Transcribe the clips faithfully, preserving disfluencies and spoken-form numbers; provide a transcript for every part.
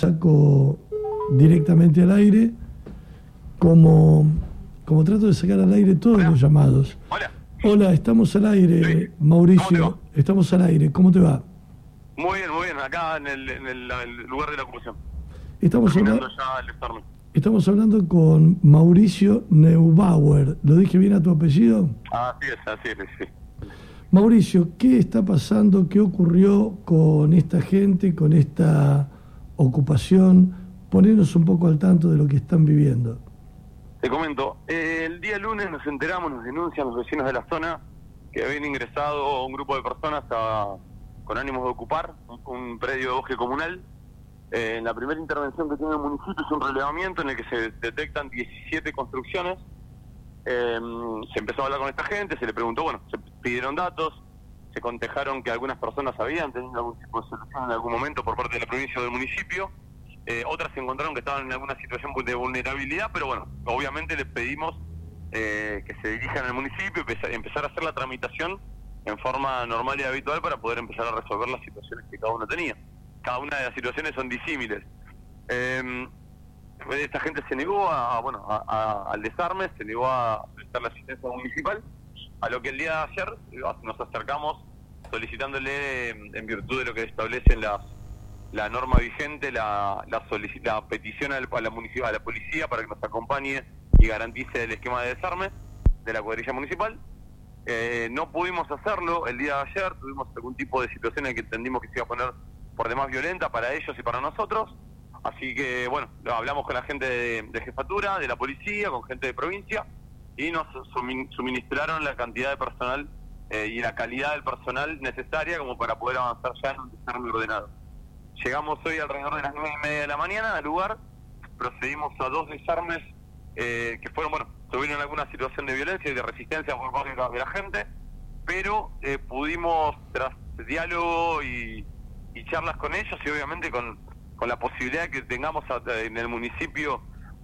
saco directamente al aire, como, como trato de sacar al aire todos Hola. los llamados. Hola. Hola, estamos al aire, Sí. Mauricio. Estamos al aire, ¿cómo te va? Muy bien, muy bien, acá en el, en el, el lugar de la ocupación. Estamos, Terminando habla ya el desarme. estamos hablando con Mauricio Neubauer. ¿Lo dije bien a tu apellido? Así es, así es, sí. Mauricio, ¿qué está pasando? ¿Qué ocurrió con esta gente, con esta ocupación? Ponernos un poco al tanto de lo que están viviendo. Te comento, eh, el día lunes nos enteramos, nos denuncian los vecinos de la zona que habían ingresado un grupo de personas a, con ánimos de ocupar un, un predio de bosque comunal. Eh, en la primera intervención que tiene el municipio es un relevamiento en el que se detectan diecisiete construcciones. Eh, se empezó a hablar con esta gente, se le preguntó, bueno, se pidieron datos, se contejaron que algunas personas habían tenido algún tipo de solución en algún momento por parte de la provincia o del municipio. Eh, otras se encontraron que estaban en alguna situación de vulnerabilidad, pero bueno, obviamente les pedimos eh, que se dirijan al municipio y empezar a hacer la tramitación en forma normal y habitual para poder empezar a resolver las situaciones que cada uno tenía. Cada una de las situaciones son disímiles. Eh, esta gente se negó a, bueno, a, a, al desarme, se negó a prestar la asistencia municipal, a lo que el día de ayer nos acercamos solicitándole, en virtud de lo que establecen las la norma vigente, la, la, la petición al, a, la municipal, a la policía para que nos acompañe y garantice el esquema de desarme de la cuadrilla municipal. Eh, no pudimos hacerlo el día de ayer, tuvimos algún tipo de situación en que entendimos que se iba a poner por demás violenta para ellos y para nosotros, así que bueno, hablamos con la gente de, de jefatura, de la policía, con gente de provincia, y nos suministraron la cantidad de personal eh, y la calidad del personal necesaria como para poder avanzar ya en un desarme ordenado. Llegamos hoy alrededor de las nueve y media de la mañana al lugar, procedimos a dos desarmes eh, que fueron, bueno, tuvieron alguna situación de violencia y de resistencia por parte de la, de la gente, pero eh, pudimos, tras diálogo y, y charlas con ellos y obviamente con, con la posibilidad de que tengamos a, en el municipio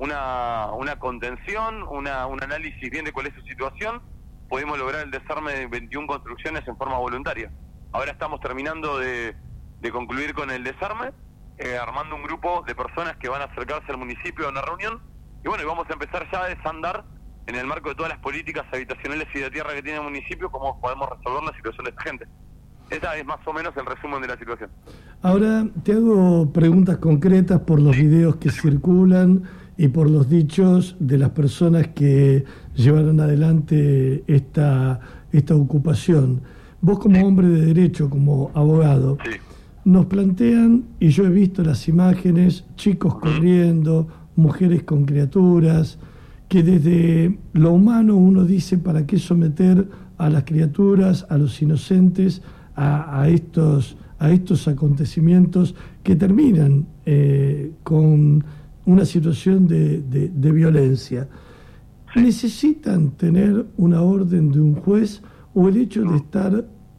una, una contención, una, un análisis bien de cuál es su situación, pudimos lograr el desarme de veintiuna construcciones en forma voluntaria. Ahora estamos terminando de... de concluir con el desarme, eh, armando un grupo de personas que van a acercarse al municipio a una reunión, y bueno, y vamos a empezar ya a desandar en el marco de todas las políticas habitacionales y de tierra que tiene el municipio, cómo podemos resolver la situación de esta gente. Esa es más o menos el resumen de la situación. Ahora te hago preguntas concretas por los sí. videos que circulan y por los dichos de las personas que llevaron adelante esta, esta ocupación. Vos como sí. hombre de derecho, como abogado, sí. nos plantean, y yo he visto las imágenes, chicos uh-huh. corriendo, mujeres con criaturas, que desde lo humano uno dice para qué someter a las criaturas, a los inocentes, a, a, estos, a estos acontecimientos que terminan eh, con una situación de, de, de violencia. Sí. ¿Necesitan tener una orden de un juez o el hecho de estar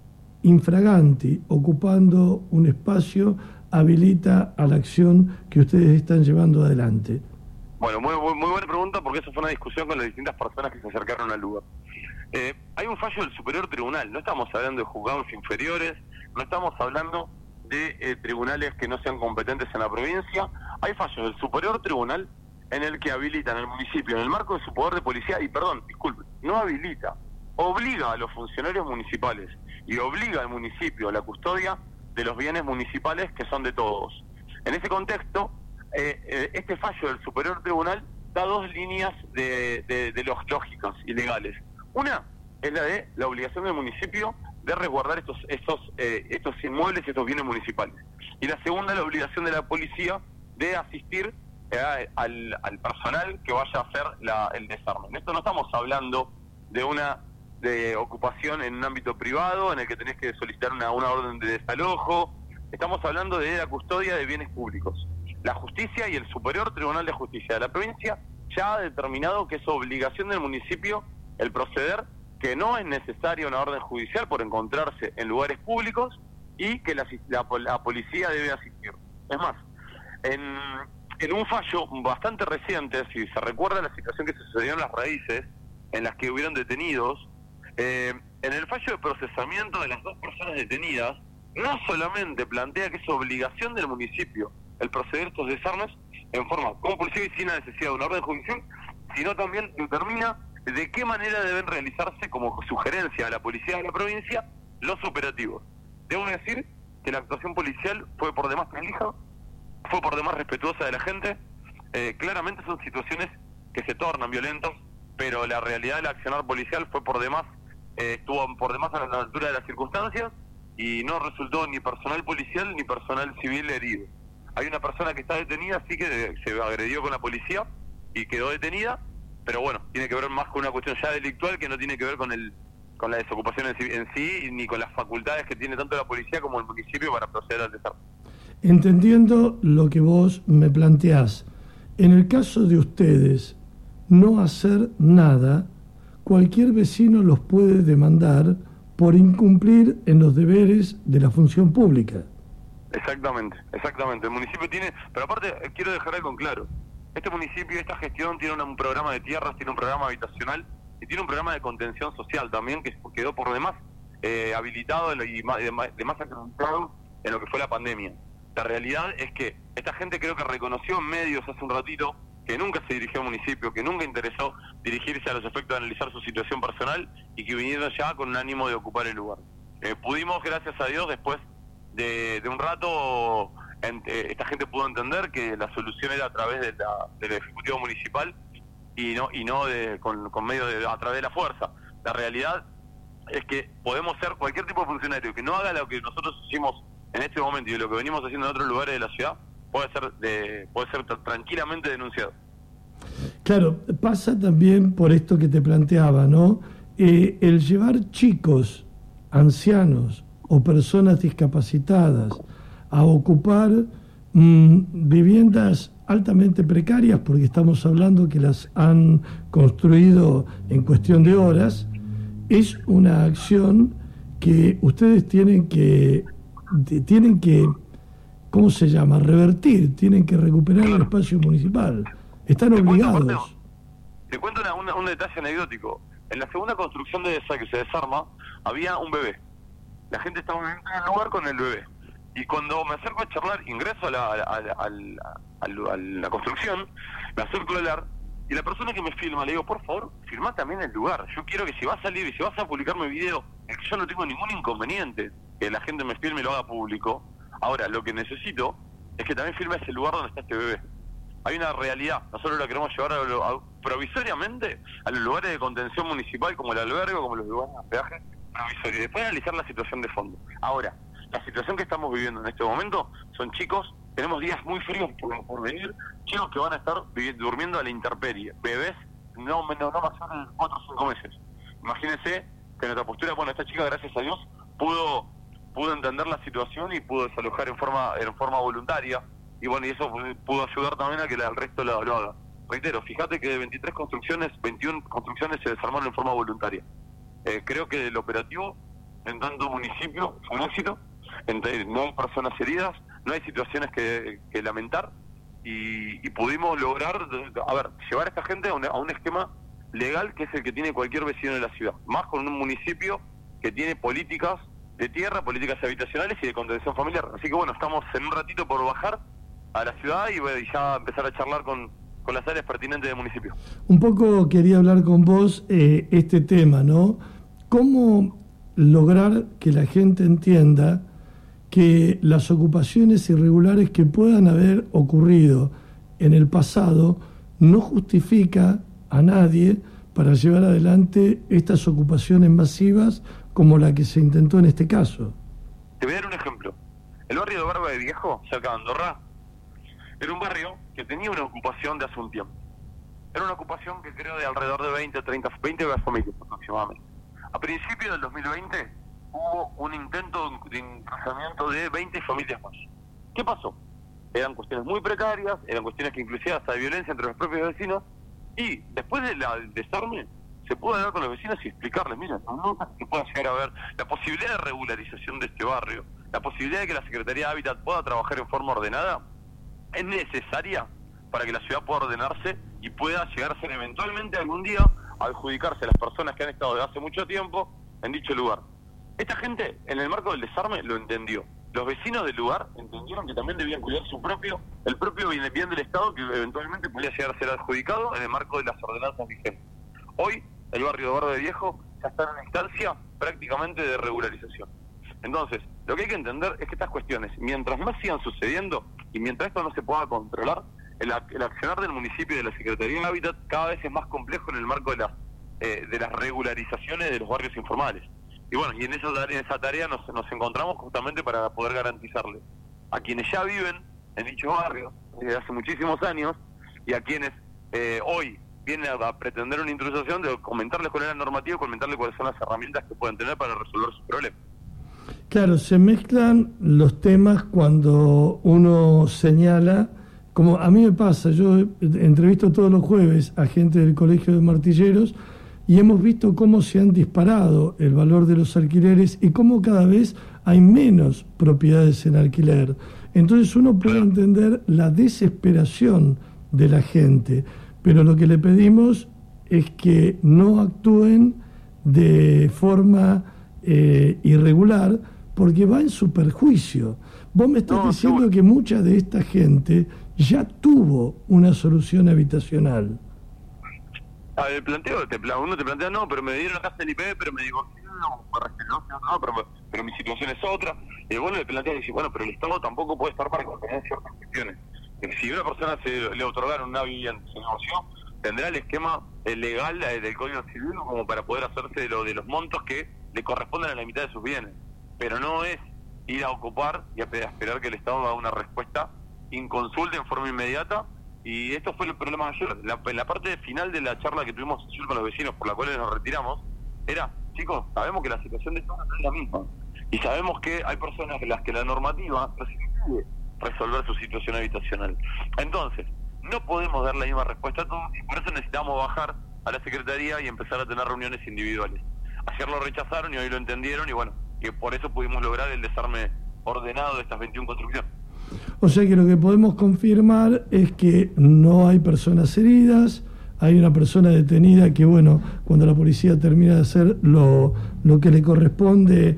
infraganti, ocupando un espacio, habilita a la acción que ustedes están llevando adelante? Bueno, muy, muy, muy buena pregunta, porque eso fue una discusión con las distintas personas que se acercaron al lugar. Eh, hay un fallo del Superior Tribunal, no estamos hablando de juzgados inferiores, no estamos hablando de eh, tribunales que no sean competentes en la provincia. Hay fallos del Superior Tribunal en el que habilitan al municipio, en el marco de su poder de policía, y perdón, disculpe, no habilita, obliga a los funcionarios municipales y obliga al municipio a la custodia de los bienes municipales que son de todos. En ese contexto, eh, eh, este fallo del Superior Tribunal da dos líneas de, de, de los lógicas y legales. Una es la de la obligación del municipio de resguardar estos, estos, eh, estos inmuebles y estos bienes municipales. Y la segunda es la obligación de la policía de asistir eh, al, al personal que vaya a hacer la, el desarme. En esto no estamos hablando de una de ocupación en un ámbito privado en el que tenés que solicitar una, una orden de desalojo. Estamos hablando de la custodia de bienes públicos. La justicia y el Superior Tribunal de Justicia de la provincia ya ha determinado que es obligación del municipio el proceder, que no es necesaria una orden judicial por encontrarse en lugares públicos y que la, la, la policía debe asistir. Es más, en, en un fallo bastante reciente, si se recuerda la situación que sucedió en Las Raíces, en las que hubieron detenidos, Eh, en el fallo de procesamiento de las dos personas detenidas, no solamente plantea que es obligación del municipio el proceder estos desarmes en forma compulsiva y sin la necesidad de una orden judicial, sino también determina de qué manera deben realizarse como sugerencia a la policía de la provincia los operativos. Debo decir que la actuación policial fue por demás prolija, fue por demás respetuosa de la gente. Eh, claramente son situaciones que se tornan violentas, pero la realidad del accionar policial fue por demás, eh, estuvo por demás a la altura de las circunstancias y no resultó ni personal policial ni personal civil herido. Hay una persona que está detenida, sí que se agredió con la policía y quedó detenida, pero bueno, tiene que ver más con una cuestión ya delictual que no tiene que ver con el con la desocupación en sí, en sí ni con las facultades que tiene tanto la policía como el municipio para proceder al desarme. Entendiendo lo que vos me planteás, en el caso de ustedes no hacer nada, cualquier vecino los puede demandar por incumplir en los deberes de la función pública. Exactamente, exactamente. El municipio tiene, pero aparte eh, quiero dejar algo en claro. Este municipio, esta gestión tiene un programa de tierras, tiene un programa habitacional y tiene un programa de contención social también que quedó por demás eh, habilitado y más, de más, de más acreditado en lo que fue la pandemia. La realidad es que esta gente creo que reconoció en medios hace un ratito que nunca se dirigió al municipio, que nunca interesó dirigirse a los efectos de analizar su situación personal y que vinieron ya con un ánimo de ocupar el lugar. Eh, pudimos, gracias a Dios, después de, de un rato, en, eh, esta gente pudo entender que la solución era a través de la, del Ejecutivo Municipal y no y no de, con, con medio de a través de la fuerza. La realidad es que podemos ser cualquier tipo de funcionario que no haga lo que nosotros hicimos en este momento y lo que venimos haciendo en otros lugares de la ciudad, puede ser de, puede ser tranquilamente denunciado. Claro, pasa también por esto que te planteaba, ¿no? Eh, el llevar chicos, ancianos o personas discapacitadas a ocupar mmm, viviendas altamente precarias, porque estamos hablando que las han construido en cuestión de horas, es una acción que ustedes tienen que, tienen que, ¿cómo se llama?, revertir, tienen que recuperar el espacio municipal. Están te obligados. Cuento, te cuento una, una, un detalle anecdótico. En la segunda construcción de esa que se desarma, había un bebé. La gente estaba en el lugar con el bebé. Y cuando me acerco a charlar, ingreso a la, a, a, a, a, a la construcción, me acerco a hablar, y la persona que me filma, le digo, por favor, firmá también el lugar. Yo quiero que si vas a salir y si vas a publicar mi video, es que yo no tengo ningún inconveniente que la gente me filme y lo haga público. Ahora, lo que necesito es que también filme ese lugar donde está este bebé. Hay una realidad, nosotros la queremos llevar a lo, a, provisoriamente a los lugares de contención municipal, como el albergue, como los lugares de peaje, provisorio, y después analizar la situación de fondo. Ahora, la situación que estamos viviendo en este momento son chicos, tenemos días muy fríos por, por venir, chicos que van a estar durmiendo a la intemperie, bebés no, no, no más de cuatro o cinco meses. Imagínense que nuestra postura, bueno, esta chica, gracias a Dios, pudo pudo entender la situación y pudo desalojar en forma en forma voluntaria, y bueno, y eso pudo ayudar también a que el resto lo, lo haga. Reitero, fíjate que de veintitrés construcciones, veintiuna construcciones se desarmaron en forma voluntaria. Eh, creo que el operativo, en tanto municipio, fue un éxito. Entre, no hay personas heridas, no hay situaciones que, que lamentar, y, y pudimos lograr, a ver, llevar a esta gente a un, a un esquema legal que es el que tiene cualquier vecino de la ciudad, más con un municipio que tiene políticas de tierra, políticas habitacionales y de contención familiar. Así que bueno, estamos en un ratito por bajar a la ciudad y, bueno, y ya empezar a charlar con, con las áreas pertinentes del municipio. Un poco quería hablar con vos eh, este tema, ¿no? ¿Cómo lograr que la gente entienda que las ocupaciones irregulares que puedan haber ocurrido en el pasado no justifica a nadie para llevar adelante estas ocupaciones masivas como la que se intentó en este caso? Te voy a dar un ejemplo. El barrio de Barba de Viejo, cerca de Andorra, era un barrio que tenía una ocupación de hace un tiempo. Era una ocupación que creo de alrededor de veinte, treinta, veinte familias aproximadamente. A principios del dos mil veinte hubo un intento de encruzamiento de veinte familias más. ¿Qué pasó? Eran cuestiones muy precarias, eran cuestiones que inclusive hasta de violencia entre los propios vecinos, y después del desarme se pudo hablar con los vecinos y explicarles, mira, no que pueda llegar a ver la posibilidad de regularización de este barrio, la posibilidad de que la Secretaría de Hábitat pueda trabajar en forma ordenada, es necesaria para que la ciudad pueda ordenarse y pueda llegar a ser eventualmente algún día a adjudicarse a las personas que han estado desde hace mucho tiempo en dicho lugar. Esta gente, en el marco del desarme, lo entendió. los vecinos del lugar entendieron que también debían cuidar su propio, el propio bien, bien del Estado, que eventualmente podía llegar a ser adjudicado en el marco de las ordenanzas vigentes. Hoy, el barrio de Barrio Viejo ya está en una instancia prácticamente de regularización. Entonces, lo que hay que entender es que estas cuestiones, mientras más sigan sucediendo y mientras esto no se pueda controlar, el, el accionar del municipio y de la Secretaría de Hábitat cada vez es más complejo en el marco de las, eh, de las regularizaciones de los barrios informales. Y bueno, y en esa, en esa tarea nos, nos encontramos justamente para poder garantizarle a quienes ya viven en dichos barrios desde hace muchísimos años y a quienes eh, hoy vienen a, a pretender una intrusión, de comentarles cuál es la normativa y comentarles cuáles son las herramientas que pueden tener para resolver sus problemas. Claro, se mezclan los temas cuando uno señala, como a mí me pasa, yo entrevisto todos los jueves a gente del Colegio de Martilleros y hemos visto cómo se han disparado el valor de los alquileres y cómo cada vez hay menos propiedades en alquiler. Entonces uno puede entender la desesperación de la gente, pero lo que le pedimos es que no actúen de forma eh, irregular, porque va en su perjuicio. Vos me estás no, diciendo no. que mucha de esta gente ya tuvo una solución habitacional. Ah, el planteo, te, uno te plantea, no, pero me dieron la casa del I P B, pero me divorcié, no, no, pero, pero mi situación es otra. Y bueno, le plantea y dice, bueno, pero el Estado tampoco puede estar para contener ciertas cuestiones. Si una persona se le otorgaron una vivienda, se divorció, tendrá el esquema legal del Código Civil como para poder hacerse de, lo, de los montos que le corresponden a la mitad de sus bienes. Pero no es ir a ocupar y a esperar que el Estado haga una respuesta inconsulta en forma inmediata. Y esto fue el problema de ayer. La, la parte final de la charla que tuvimos ayer con los vecinos, por la cual nos retiramos, era, chicos, sabemos que la situación de Estado no es la misma. Y sabemos que hay personas en las que la normativa no se impide resolver su situación habitacional. Entonces, no podemos dar la misma respuesta a todos y por eso necesitamos bajar a la Secretaría y empezar a tener reuniones individuales. Ayer lo rechazaron y hoy lo entendieron y bueno, que por eso pudimos lograr el desarme ordenado de estas veintiuna construcciones. O sea que lo que podemos confirmar es que no hay personas heridas, hay una persona detenida que, bueno, cuando la policía termina de hacer lo, lo que le corresponde,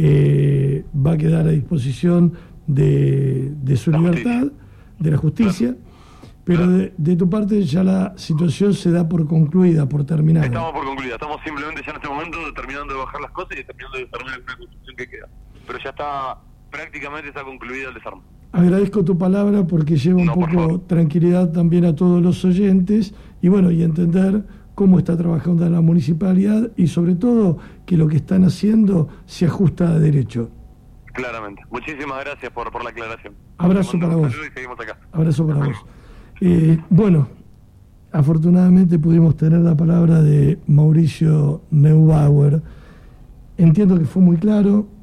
eh, va a quedar a disposición de, de su la libertad, justicia. de la justicia, claro. pero claro. De, de tu parte ya la situación se da por concluida, por terminada. Estamos por concluida, estamos simplemente ya en este momento terminando de bajar las cosas y terminando de desarmar alguna construcción que queda. Pero ya está, prácticamente está concluida el desarme. Agradezco tu palabra porque lleva un no, poco tranquilidad también a todos los oyentes y bueno, y entender cómo está trabajando la municipalidad y sobre todo que lo que están haciendo se ajusta a derecho. Claramente. Muchísimas gracias por, por la aclaración. Abrazo para vos. Y seguimos acá. Abrazo para vos. Eh, bueno, afortunadamente pudimos tener la palabra de Mauricio Neubauer. Entiendo que fue muy claro.